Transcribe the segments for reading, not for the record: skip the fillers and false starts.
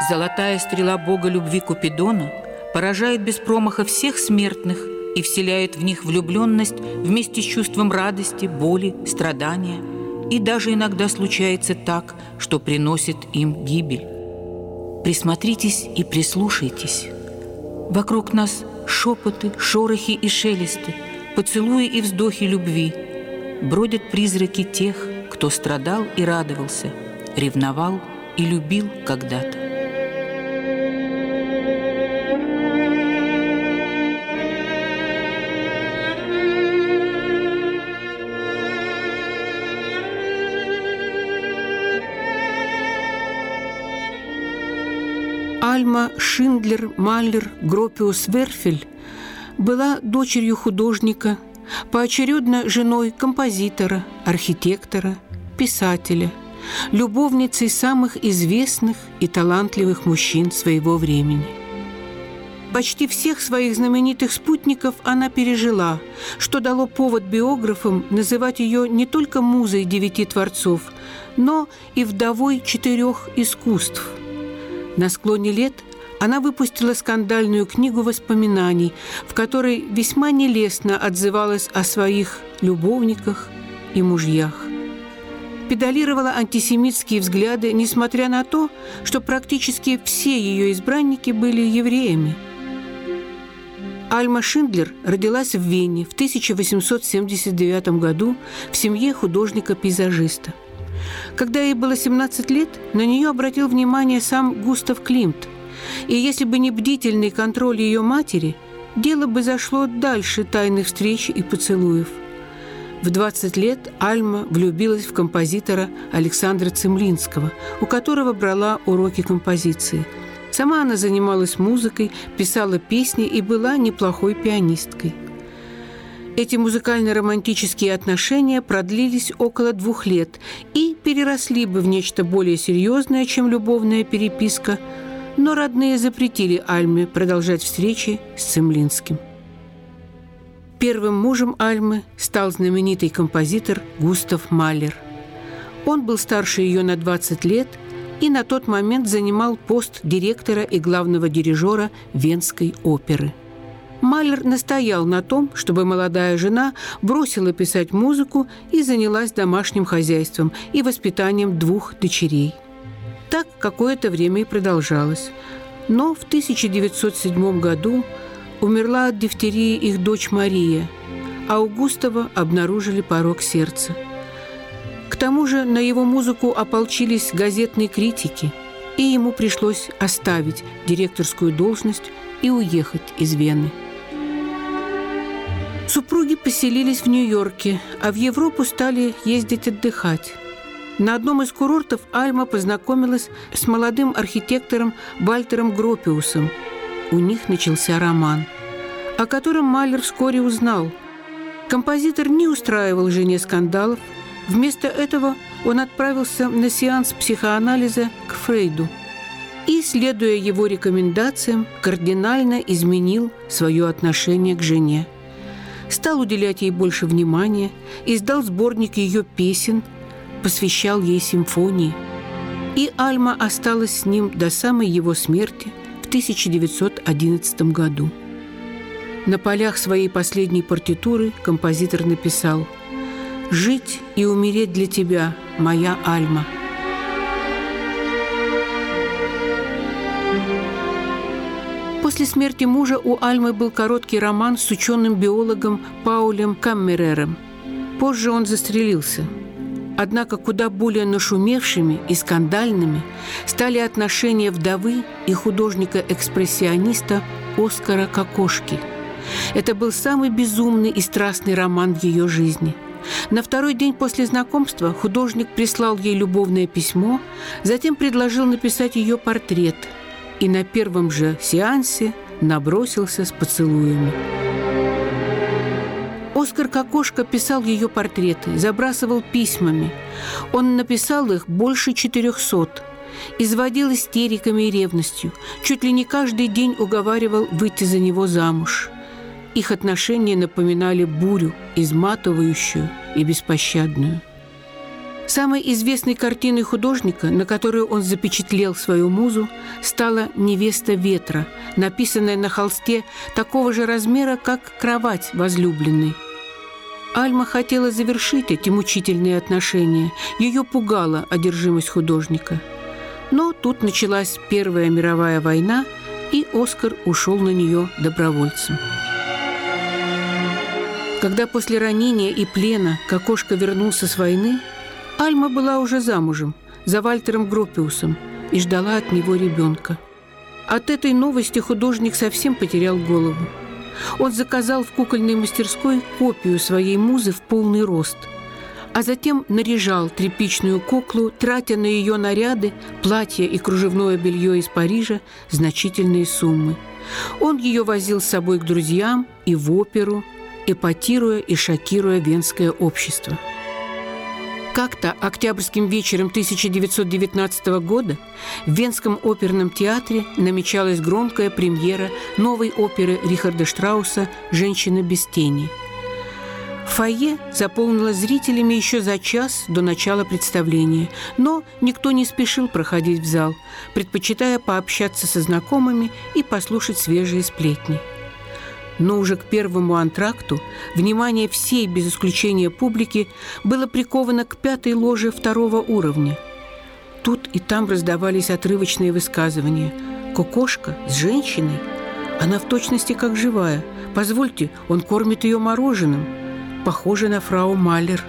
Золотая стрела бога любви Купидона поражает без промаха всех смертных и вселяет в них влюбленность вместе с чувством радости, боли, страдания. И даже иногда случается так, что приносит им гибель. Присмотритесь и прислушайтесь. Вокруг нас шепоты, шорохи и шелесты, поцелуи и вздохи любви. Бродят призраки тех, кто страдал и радовался, ревновал и любил когда-то. Альма Шиндлер-Маллер-Гропиус-Верфель была дочерью художника, поочередно женой композитора, архитектора, писателя, любовницей самых известных и талантливых мужчин своего времени. Почти всех своих знаменитых спутников она пережила, что дало повод биографам называть ее не только музой 9 творцов, но и вдовой 4 искусств. На склоне лет она выпустила скандальную книгу воспоминаний, в которой весьма нелестно отзывалась о своих любовниках и мужьях. Педалировала антисемитские взгляды, несмотря на то, что практически все ее избранники были евреями. Альма Шиндлер родилась в Вене в 1879 году в семье художника-пейзажиста. Когда ей было 17 лет, на нее обратил внимание сам Густав Климт. И если бы не бдительный контроль ее матери, дело бы зашло дальше тайных встреч и поцелуев. В 20 лет Альма влюбилась в композитора Александра Цимлинского, у которого брала уроки композиции. Сама она занималась музыкой, писала песни и была неплохой пианисткой. Эти музыкально-романтические отношения продлились около 2 лет и переросли бы в нечто более серьезное, чем любовная переписка, но родные запретили Альме продолжать встречи с Цимлинским. Первым мужем Альмы стал знаменитый композитор Густав Малер. Он был старше ее на 20 лет и на тот момент занимал пост директора и главного дирижера Венской оперы. Малер настоял на том, чтобы молодая жена бросила писать музыку и занялась домашним хозяйством и воспитанием 2 дочерей. Так какое-то время и продолжалось. Но в 1907 году умерла от дифтерии их дочь Мария, а у Густава обнаружили порок сердца. К тому же на его музыку ополчились газетные критики, и ему пришлось оставить директорскую должность и уехать из Вены. Супруги поселились в Нью-Йорке, а в Европу стали ездить отдыхать. На одном из курортов Альма познакомилась с молодым архитектором Вальтером Гропиусом. У них начался роман, о котором Малер вскоре узнал. Композитор не устраивал жене скандалов. Вместо этого он отправился на сеанс психоанализа к Фрейду и, следуя его рекомендациям, кардинально изменил свое отношение к жене. Стал уделять ей больше внимания, издал сборник ее песен, посвящал ей симфонии. И Альма осталась с ним до самой его смерти в 1911 году. На полях своей последней партитуры композитор написал: «Жить и умереть для тебя, моя Альма». После смерти мужа у Альмы был короткий роман с ученым-биологом Паулем Каммерером. Позже он застрелился. Однако куда более нашумевшими и скандальными стали отношения вдовы и художника-экспрессиониста Оскара Кокошки. Это был самый безумный и страстный роман в ее жизни. На 2-й день после знакомства художник прислал ей любовное письмо, затем предложил написать ее портрет и на первом же сеансе набросился с поцелуями. Оскар Кокошка писал ее портреты, забрасывал письмами. Он написал их больше 400, изводил истериками и ревностью, чуть ли не каждый день уговаривал выйти за него замуж. Их отношения напоминали бурю, изматывающую и беспощадную. Самой известной картиной художника, на которую он запечатлел свою музу, стала «Невеста ветра», написанная на холсте такого же размера, как кровать возлюбленной. Альма хотела завершить эти мучительные отношения. Ее пугала одержимость художника. Но тут началась Первая мировая война, и Оскар ушел на нее добровольцем. Когда после ранения и плена Кокошка вернулся с войны, Альма была уже замужем за Вальтером Гропиусом и ждала от него ребенка. От этой новости художник совсем потерял голову. Он заказал в кукольной мастерской копию своей музы в полный рост, а затем наряжал тряпичную куклу, тратя на ее наряды, платья и кружевное белье из Парижа значительные суммы. Он ее возил с собой к друзьям и в оперу, эпатируя и шокируя венское общество. Как-то октябрьским вечером 1919 года в Венском оперном театре намечалась громкая премьера новой оперы Рихарда Штрауса «Женщина без тени». Фойе заполнилось зрителями еще за час до начала представления, но никто не спешил проходить в зал, предпочитая пообщаться со знакомыми и послушать свежие сплетни. Но уже к первому антракту внимание всей, без исключения публики, было приковано к пятой ложе второго уровня. Тут и там раздавались отрывочные высказывания. «Кокошка с женщиной? Она в точности как живая. Позвольте, он кормит ее мороженым. Похоже на фрау Маллер».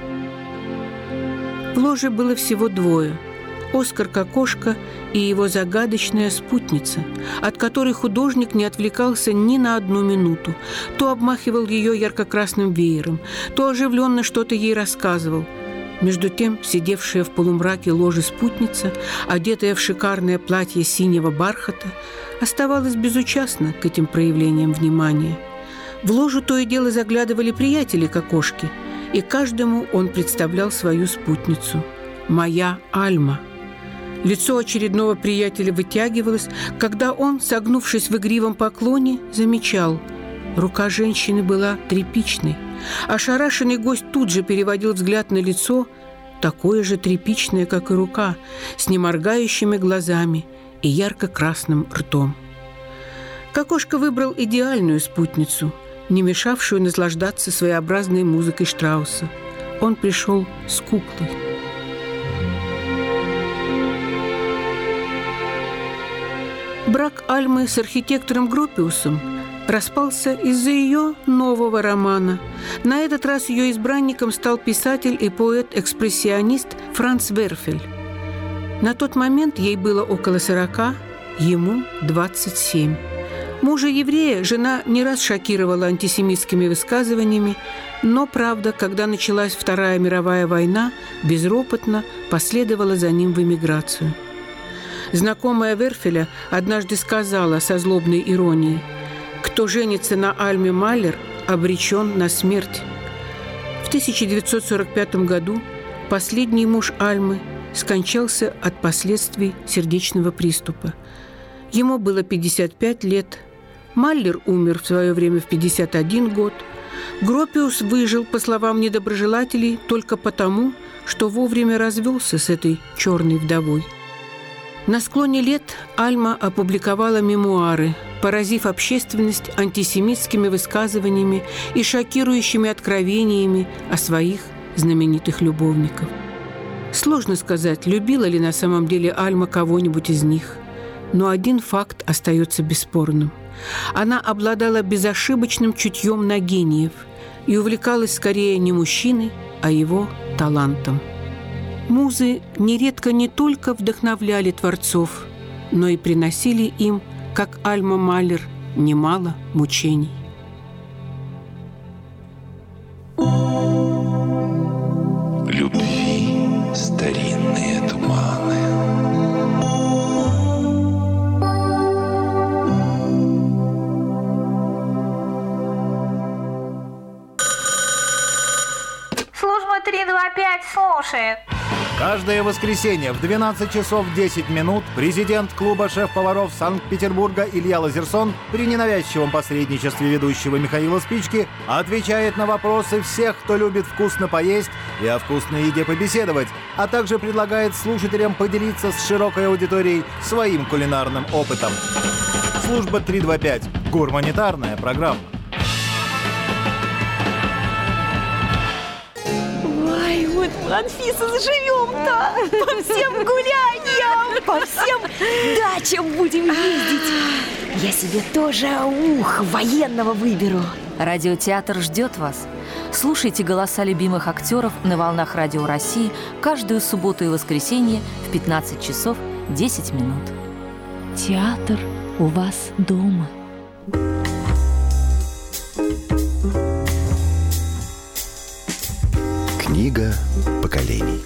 В ложе было всего двое – Оскар Кокошка и его загадочная спутница, от которой художник не отвлекался ни на одну минуту. То обмахивал ее ярко-красным веером, то оживленно что-то ей рассказывал. Между тем, сидевшая в полумраке ложи спутница, одетая в шикарное платье синего бархата, оставалась безучастна к этим проявлениям внимания. В ложу то и дело заглядывали приятели Кокошки, и каждому он представлял свою спутницу. «Моя Альма». Лицо очередного приятеля вытягивалось, когда он, согнувшись в игривом поклоне, замечал: рука женщины была тряпичной. Ошарашенный гость тут же переводил взгляд на лицо, такое же тряпичное, как и рука, с неморгающими глазами и ярко-красным ртом. Кокошка выбрал идеальную спутницу, не мешавшую наслаждаться своеобразной музыкой Штрауса. Он пришел с куклой. Брак Альмы с архитектором Гропиусом распался из-за ее нового романа. На этот раз ее избранником стал писатель и поэт-экспрессионист Франц Верфель. На тот момент ей было около 40, ему 27. Мужа-еврея жена не раз шокировала антисемитскими высказываниями, но, правда, когда началась Вторая мировая война, безропотно последовала за ним в эмиграцию. Знакомая Верфеля однажды сказала со злобной иронией: «Кто женится на Альме Маллер, обречен на смерть». В 1945 году последний муж Альмы скончался от последствий сердечного приступа. Ему было 55 лет. Маллер умер в свое время в 51 год. Гропиус выжил, по словам недоброжелателей, только потому, что вовремя развелся с этой черной вдовой. На склоне лет Альма опубликовала мемуары, поразив общественность антисемитскими высказываниями и шокирующими откровениями о своих знаменитых любовников. Сложно сказать, любила ли на самом деле Альма кого-нибудь из них, но один факт остается бесспорным. Она обладала безошибочным чутьем на гениев и увлекалась скорее не мужчиной, а его талантом. Музы нередко не только вдохновляли творцов, но и приносили им, как Альма Маллер, немало мучений. Любви старинные туманы. Служба 325 слушает. Каждое воскресенье в 12 часов 10 минут президент клуба шеф-поваров Санкт-Петербурга Илья Лазерсон при ненавязчивом посредничестве ведущего Михаила Спички отвечает на вопросы всех, кто любит вкусно поесть и о вкусной еде побеседовать, а также предлагает слушателям поделиться с широкой аудиторией своим кулинарным опытом. Служба 325. Гурманитарная программа. Анфиса, заживем-то! По всем гуляниям, по всем дачам будем ездить. Я себе тоже, военного выберу. Радиотеатр ждет вас. Слушайте голоса любимых актеров на волнах Радио России каждую субботу и воскресенье в 15 часов 10 минут. Театр у вас дома. Книга поколений.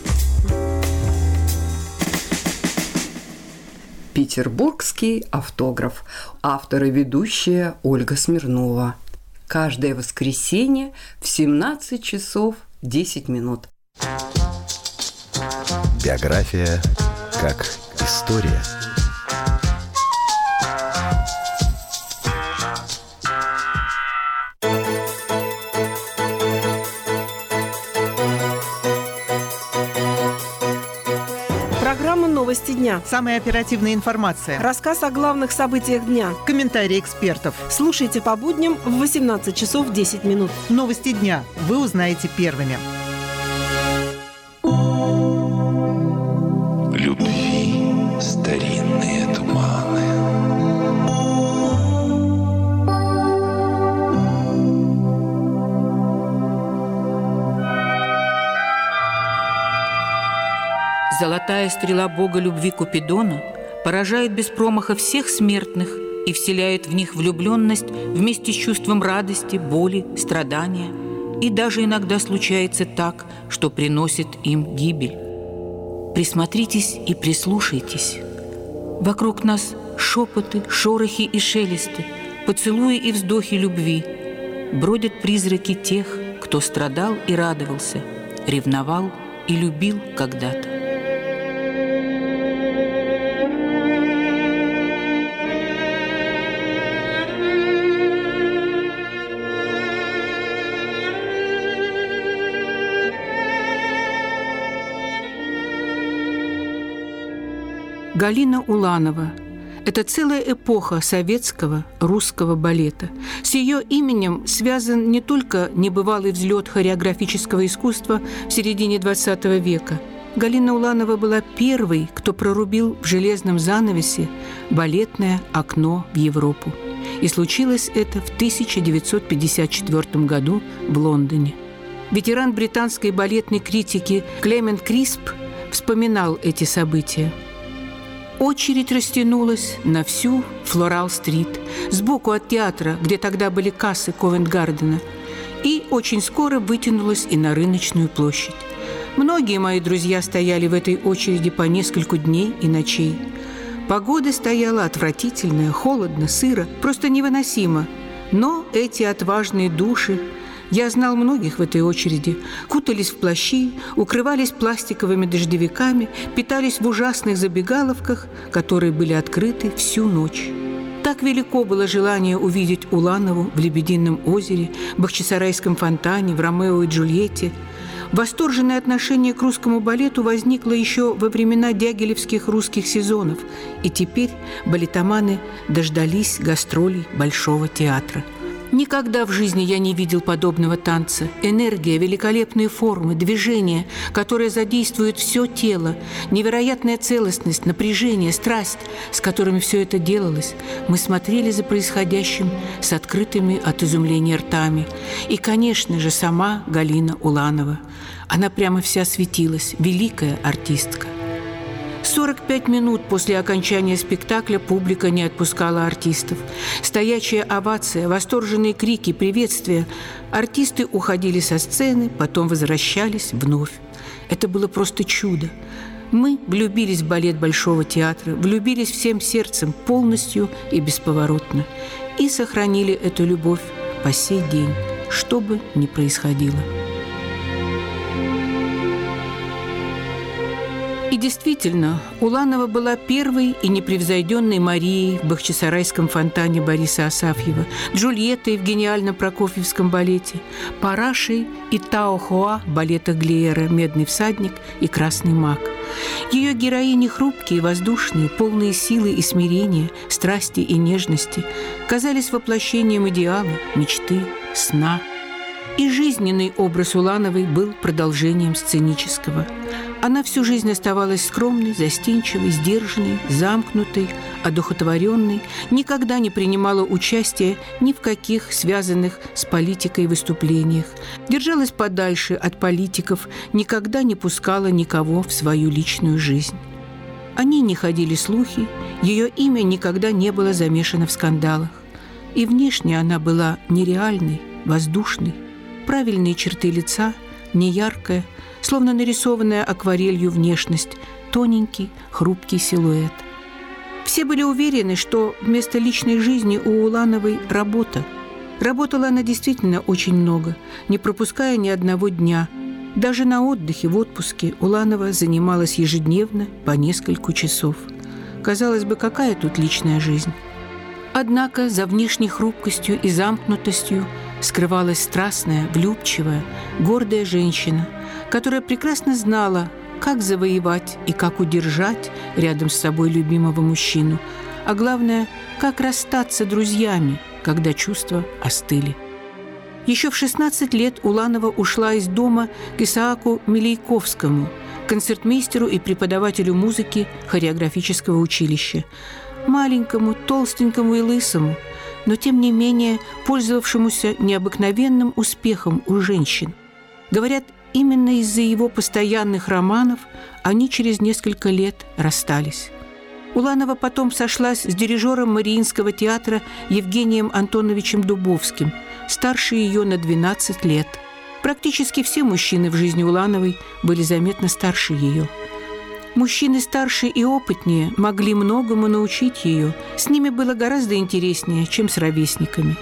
Петербургский автограф. Автор и ведущая Ольга Смирнова. Каждое воскресенье в 17 часов 10 минут. Биография как история. Новости дня. Самая оперативная информация. Рассказ о главных событиях дня. Комментарии экспертов. Слушайте по будням в 18 часов 10 минут. Новости дня вы узнаете первыми. Любви старинные туманы. Золотая стрела бога любви Купидона поражает без промаха всех смертных и вселяет в них влюбленность вместе с чувством радости, боли, страдания. И даже иногда случается так, что приносит им гибель. Присмотритесь и прислушайтесь. Вокруг нас шепоты, шорохи и шелесты, поцелуи и вздохи любви. Бродят призраки тех, кто страдал и радовался, ревновал и любил когда-то. Галина Уланова – это целая эпоха советского русского балета. С ее именем связан не только небывалый взлет хореографического искусства в середине XX века. Галина Уланова была первой, кто прорубил в железном занавесе балетное окно в Европу. И случилось это в 1954 году в Лондоне. Ветеран британской балетной критики Клемент Крисп вспоминал эти события. Очередь растянулась на всю Флорал-стрит, сбоку от театра, где тогда были кассы Ковент-Гардена, и очень скоро вытянулась и на Рыночную площадь. Многие мои друзья стояли в этой очереди по несколько дней и ночей. Погода стояла отвратительная, холодно, сыро, просто невыносимо. Но эти отважные души, я знал многих в этой очереди, кутались в плащи, укрывались пластиковыми дождевиками, питались в ужасных забегаловках, которые были открыты всю ночь. Так велико было желание увидеть Уланову в Лебедином озере, в Бахчисарайском фонтане, в «Ромео и Джульетте». Восторженное отношение к русскому балету возникло еще во времена дягилевских русских сезонов, и теперь балетоманы дождались гастролей Большого театра. Никогда в жизни я не видел подобного танца. Энергия, великолепные формы, движения, которые задействуют все тело, невероятная целостность, напряжение, страсть, с которыми все это делалось. Мы смотрели за происходящим с открытыми от изумления ртами. И, конечно же, сама Галина Уланова. Она прямо вся светилась, великая артистка. 45 минут после окончания спектакля публика не отпускала артистов. Стоячая овация, восторженные крики, приветствия. Артисты уходили со сцены, потом возвращались вновь. Это было просто чудо. Мы влюбились в балет Большого театра, влюбились всем сердцем, полностью и бесповоротно. И сохранили эту любовь по сей день, что бы ни происходило. действительно, Уланова была первой и непревзойденной Марией в бахчисарайском фонтане Бориса Асафьева, Джульеттой в гениальном прокофьевском балете, Парашей и Таохоа в балетах Глиера «Медный всадник» и «Красный маг». Ее героини хрупкие, воздушные, полные силы и смирения, страсти и нежности, казались воплощением идеала, мечты, сна. И жизненный образ Улановой был продолжением сценического. Она всю жизнь оставалась скромной, застенчивой, сдержанной, замкнутой, одухотворенной, никогда не принимала участия ни в каких связанных с политикой выступлениях, держалась подальше от политиков, никогда не пускала никого в свою личную жизнь. О ней не ходили слухи, ее имя никогда не было замешано в скандалах. И внешне она была нереальной, воздушной, правильные черты лица, неяркая, словно нарисованная акварелью внешность, тоненький, хрупкий силуэт. Все были уверены, что вместо личной жизни у Улановой работа. Работала она действительно очень много, не пропуская ни одного дня. Даже на отдыхе, в отпуске Уланова занималась ежедневно по несколько часов. Казалось бы, какая тут личная жизнь? Однако за внешней хрупкостью и замкнутостью скрывалась страстная, влюбчивая, гордая женщина, которая прекрасно знала, как завоевать и как удержать рядом с собой любимого мужчину, а главное, как расстаться друзьями, когда чувства остыли. Еще в 16 лет Уланова ушла из дома к Исааку Милейковскому, концертмейстеру и преподавателю музыки хореографического училища, маленькому, толстенькому и лысому, но тем не менее пользовавшемуся необыкновенным успехом у женщин. Говорят, именно из-за его постоянных романов они через несколько лет расстались. Уланова потом сошлась с дирижером Мариинского театра Евгением Антоновичем Дубовским, старше ее на 12 лет. Практически все мужчины в жизни Улановой были заметно старше ее. Мужчины старше и опытнее могли многому научить ее. С ними было гораздо интереснее, чем с ровесниками.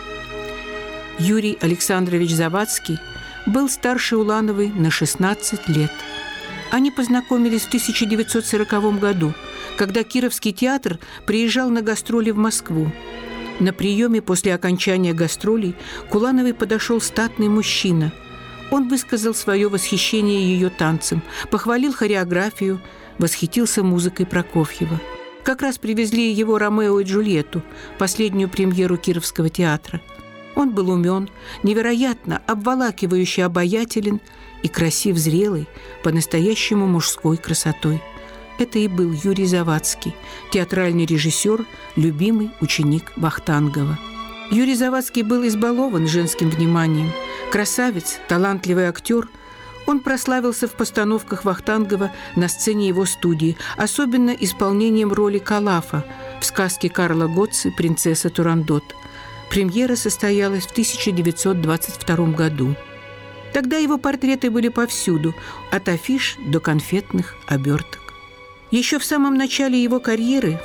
Юрий Александрович Завадский был старше Улановой на 16 лет. Они познакомились в 1940 году, когда Кировский театр приезжал на гастроли в Москву. На приеме после окончания гастролей к Улановой подошел статный мужчина. Он высказал свое восхищение ее танцем, похвалил хореографию, восхитился музыкой Прокофьева. Как раз привезли его «Ромео и Джульетту», последнюю премьеру Кировского театра. Он был умен, невероятно обволакивающе обаятелен и красив зрелый, по-настоящему мужской красотой. Это и был Юрий Завадский, театральный режиссер, любимый ученик Вахтангова. Юрий Завадский был избалован женским вниманием. Красавец, талантливый актер. Он прославился в постановках Вахтангова на сцене его студии, особенно исполнением роли Калафа в сказке Карла Готце «Принцесса Турандот». Премьера состоялась в 1922 году. Тогда его портреты были повсюду, от афиш до конфетных оберток. Еще в самом начале его карьеры, в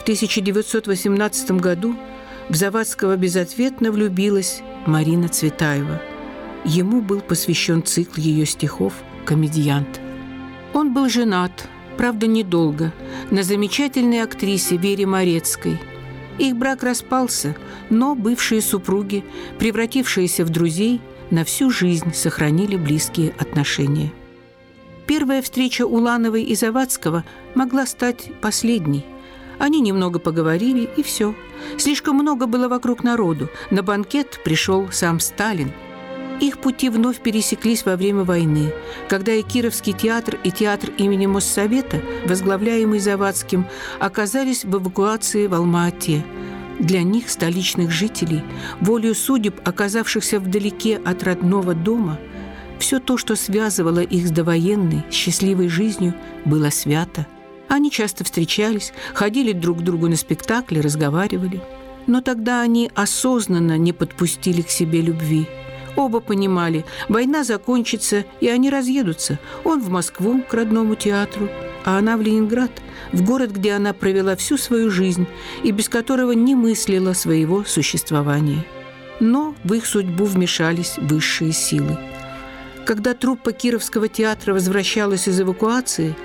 1918 году, в Завадского безответно влюбилась Марина Цветаева. Ему был посвящен цикл ее стихов «Комедиант». Он был женат, правда, недолго, на замечательной актрисе Вере Морецкой. Их брак распался, но бывшие супруги, превратившиеся в друзей, на всю жизнь сохранили близкие отношения. Первая встреча Улановой и Завадского могла стать последней. Они немного поговорили, и все. Слишком много было вокруг народу. На банкет пришел сам Сталин. Их пути вновь пересеклись во время войны, когда и Кировский театр, и театр имени Моссовета, возглавляемый Завадским, оказались в эвакуации в Алма-Ате. Для них, столичных жителей, волею судеб, оказавшихся вдалеке от родного дома, все то, что связывало их с довоенной, счастливой жизнью, было свято. Они часто встречались, ходили друг к другу на спектакли, разговаривали. Но тогда они осознанно не подпустили к себе любви. Оба понимали, война закончится, и они разъедутся. Он в Москву, к родному театру, а она в Ленинград, в город, где она провела всю свою жизнь и без которого не мыслила своего существования. Но в их судьбу вмешались высшие силы. Когда труппа Кировского театра возвращалась из эвакуации,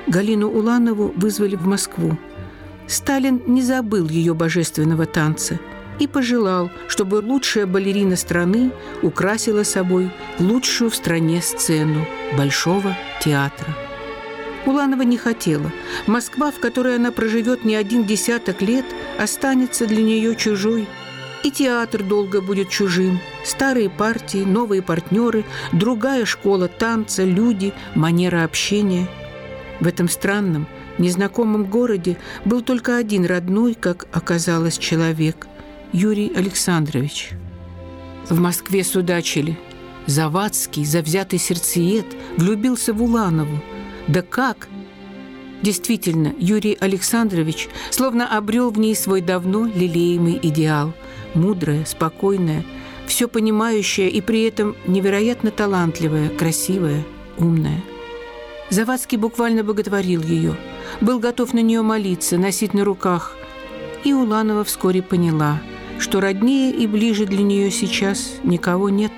Галину Уланову вызвали в Москву. Сталин не забыл ее божественного танца и пожелал, чтобы лучшая балерина страны украсила собой лучшую в стране сцену Большого театра. Уланова не хотела. Москва, в которой она проживет не один десяток лет, останется для нее чужой. И театр долго будет чужим. Старые партии, новые партнеры, другая школа танца, люди, манера общения. В этом странном, незнакомом городе был только один родной, как оказалось, человек – Юрий Александрович. В Москве судачили. Завадский, завзятый сердцеед, влюбился в Уланову. Да как? Действительно, Юрий Александрович словно обрел в ней свой давно лелеемый идеал. Мудрая, спокойная, все понимающая и при этом невероятно талантливая, красивая, умная. Завадский буквально боготворил ее, был готов на нее молиться, носить на руках. И Уланова вскоре поняла, что роднее и ближе для нее сейчас никого нет.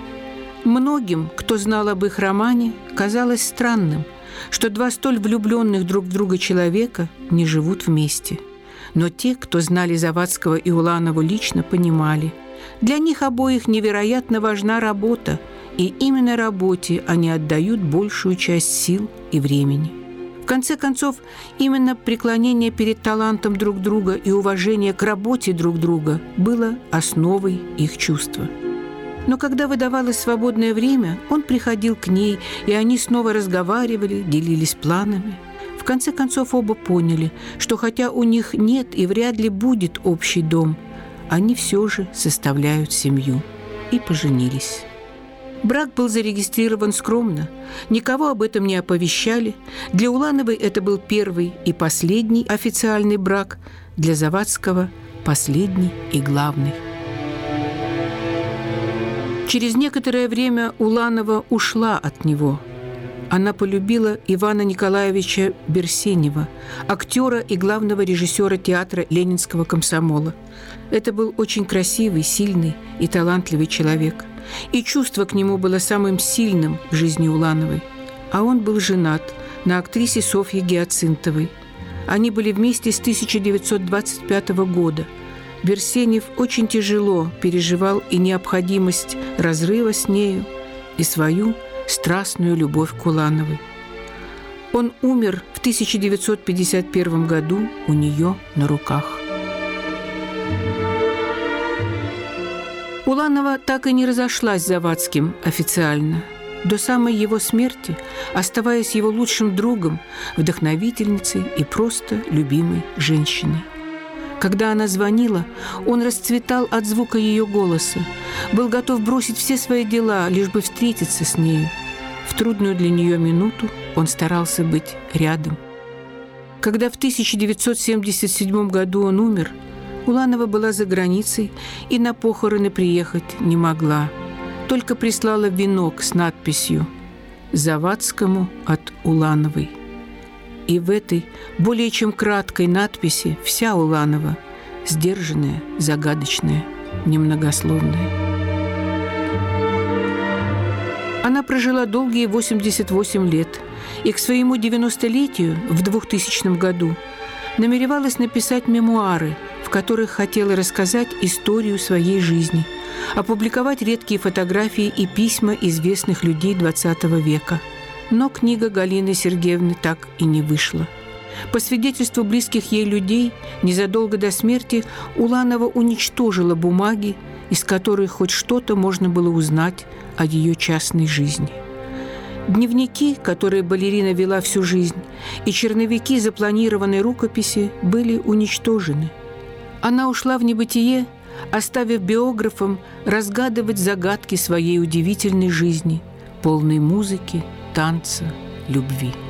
Многим, кто знал об их романе, казалось странным, что два столь влюбленных друг в друга человека не живут вместе. Но те, кто знали Завадского и Уланову лично, понимали, для них обоих невероятно важна работа, и именно работе они отдают большую часть сил и времени. В конце концов, именно преклонение перед талантом друг друга и уважение к работе друг друга было основой их чувства. Но когда выдавалось свободное время, он приходил к ней, и они снова разговаривали, делились планами. В конце концов, оба поняли, что хотя у них нет и вряд ли будет общий дом, они все же составляют семью, и поженились. Брак был зарегистрирован скромно, никого об этом не оповещали. Для Улановой это был первый и последний официальный брак, для Завадского – последний и главный. Через некоторое время Уланова ушла от него. Она полюбила Ивана Николаевича Берсенева, актера и главного режиссера театра Ленинского комсомола. Это был очень красивый, сильный и талантливый человек. И чувство к нему было самым сильным в жизни Улановой. А он был женат на актрисе Софье Гиацинтовой. Они были вместе с 1925 года. Берсенев очень тяжело переживал и необходимость разрыва с нею, и свою страстную любовь к Улановой. Он умер в 1951 году у нее на руках. Уланова так и не разошлась с Завадским официально, до самой его смерти, оставаясь его лучшим другом, вдохновительницей и просто любимой женщиной. Когда она звонила, он расцветал от звука ее голоса, был готов бросить все свои дела, лишь бы встретиться с нею. В трудную для нее минуту он старался быть рядом. Когда в 1977 году он умер, Уланова была за границей и на похороны приехать не могла. Только прислала венок с надписью «Завадскому от Улановой». И в этой более чем краткой надписи вся Уланова, сдержанная, загадочная, немногословная. Она прожила долгие 88 лет и к своему 90-летию в 2000 году намеревалась написать мемуары, в которых хотела рассказать историю своей жизни, опубликовать редкие фотографии и письма известных людей XX века. Но книга Галины Сергеевны так и не вышла. По свидетельству близких ей людей, незадолго до смерти Уланова уничтожила бумаги, из которых хоть что-то можно было узнать о ее частной жизни. Дневники, которые балерина вела всю жизнь, и черновики запланированной рукописи были уничтожены. Она ушла в небытие, оставив биографам разгадывать загадки своей удивительной жизни, полной музыки, танца, любви.